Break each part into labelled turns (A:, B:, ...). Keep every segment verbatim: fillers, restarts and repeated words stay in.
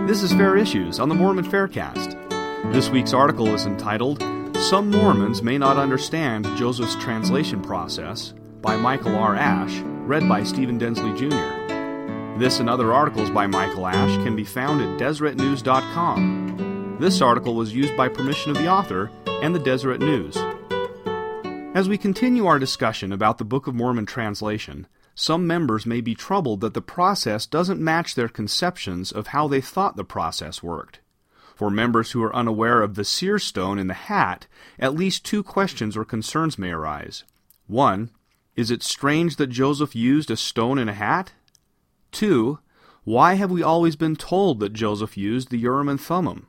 A: This is Fair Issues on the Mormon Faircast. This week's article is entitled, Some Mormons May Not Understand Joseph's Translation Process, by Michael R. Ash, read by Stephen Densley Junior This and other articles by Michael Ash can be found at Deseret News dot com. This article was used by permission of the author and the Deseret News. As we continue our discussion about the Book of Mormon translation, some members may be troubled that the process doesn't match their conceptions of how they thought the process worked. For members who are unaware of the seer stone in the hat, at least two questions or concerns may arise. One, is it strange that Joseph used a stone in a hat? Two, why have we always been told that Joseph used the Urim and Thummim?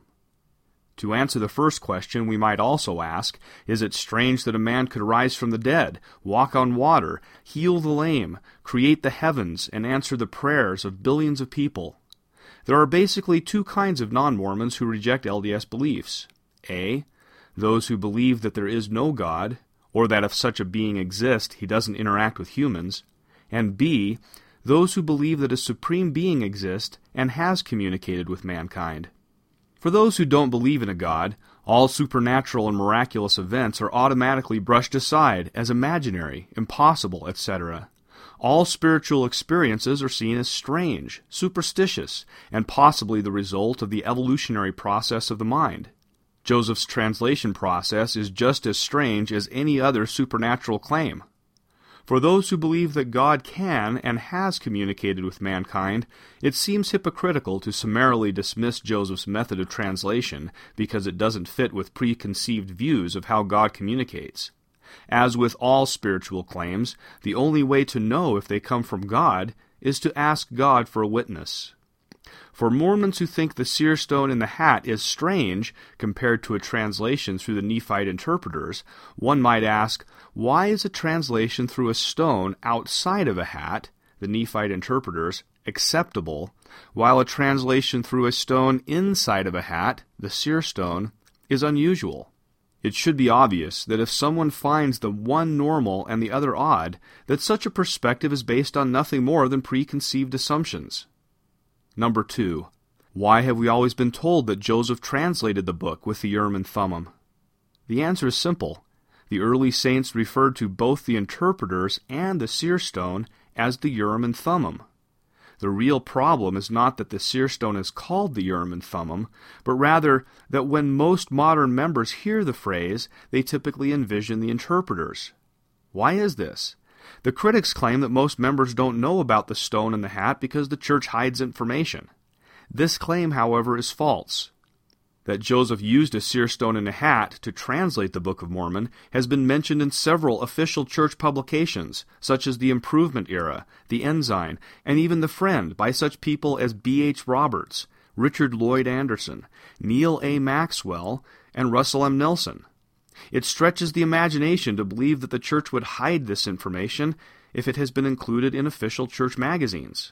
A: To answer the first question, we might also ask, is it strange that a man could rise from the dead, walk on water, heal the lame, create the heavens, and answer the prayers of billions of people? There are basically two kinds of non-Mormons who reject L D S beliefs. A, those who believe that there is no God, or that if such a being exists, he doesn't interact with humans. And B, those who believe that a supreme being exists and has communicated with mankind. For those who don't believe in a God, all supernatural and miraculous events are automatically brushed aside as imaginary, impossible, et cetera. All spiritual experiences are seen as strange, superstitious, and possibly the result of the evolutionary process of the mind. Joseph's translation process is just as strange as any other supernatural claim. For those who believe that God can and has communicated with mankind, it seems hypocritical to summarily dismiss Joseph's method of translation because it doesn't fit with preconceived views of how God communicates. As with all spiritual claims, the only way to know if they come from God is to ask God for a witness. For Mormons who think the seer stone in the hat is strange compared to a translation through the Nephite interpreters, one might ask, why is a translation through a stone outside of a hat, the Nephite interpreters, acceptable, while a translation through a stone inside of a hat, the seer stone, is unusual? It should be obvious that if someone finds the one normal and the other odd, that such a perspective is based on nothing more than preconceived assumptions. Number two, why have we always been told that Joseph translated the book with the Urim and Thummim? The answer is simple. The early saints referred to both the interpreters and the seer stone as the Urim and Thummim. The real problem is not that the seer stone is called the Urim and Thummim, but rather that when most modern members hear the phrase, they typically envision the interpreters. Why is this? The critics claim that most members don't know about the stone in the hat because the church hides information. This claim, however, is false. That Joseph used a seer stone in a hat to translate the Book of Mormon has been mentioned in several official church publications, such as the Improvement Era, the Ensign, and even the Friend, by such people as B H Roberts, Richard Lloyd Anderson, Neil A. Maxwell, and Russell M. Nelson. It stretches the imagination to believe that the church would hide this information if it has been included in official church magazines.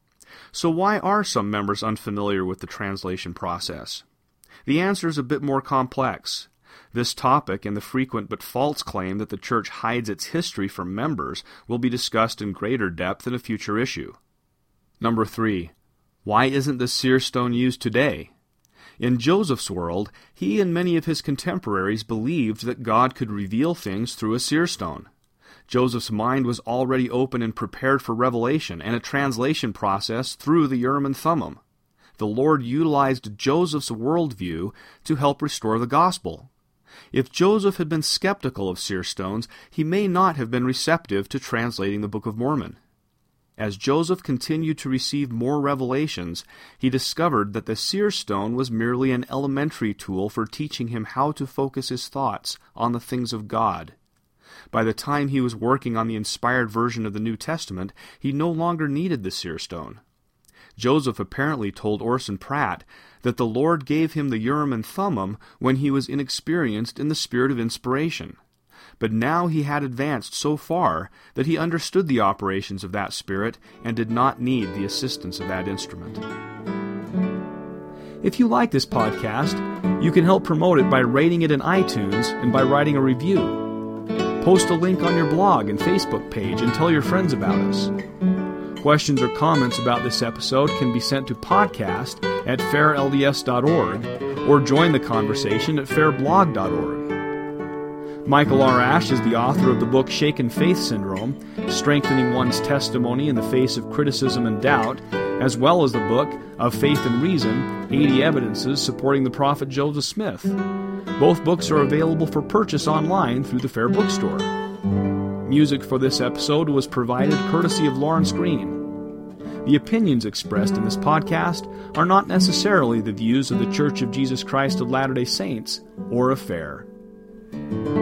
A: So why are some members unfamiliar with the translation process? The answer is a bit more complex. This topic and the frequent but false claim that the church hides its history from members will be discussed in greater depth in a future issue. Number three, why isn't the seer stone used today? In Joseph's world, he and many of his contemporaries believed that God could reveal things through a seer stone. Joseph's mind was already open and prepared for revelation and a translation process through the Urim and Thummim. The Lord utilized Joseph's worldview to help restore the gospel. If Joseph had been skeptical of seer stones, he may not have been receptive to translating the Book of Mormon. As Joseph continued to receive more revelations, he discovered that the seer stone was merely an elementary tool for teaching him how to focus his thoughts on the things of God. By the time he was working on the inspired version of the New Testament, he no longer needed the seer stone. Joseph apparently told Orson Pratt that the Lord gave him the Urim and Thummim when he was inexperienced in the spirit of inspiration. But now he had advanced so far that he understood the operations of that spirit and did not need the assistance of that instrument. If you like this podcast, you can help promote it by rating it in iTunes and by writing a review. Post a link on your blog and Facebook page and tell your friends about us. Questions or comments about this episode can be sent to podcast at fair l d s dot org or join the conversation at fair blog dot org. Michael R. Ash is the author of the book Shaken Faith Syndrome, Strengthening One's Testimony in the Face of Criticism and Doubt, as well as the book Of Faith and Reason, eighty Evidences Supporting the Prophet Joseph Smith. Both books are available for purchase online through the Fair Bookstore. Music for this episode was provided courtesy of Lawrence Green. The opinions expressed in this podcast are not necessarily the views of The Church of Jesus Christ of Latter-day Saints or of Fair.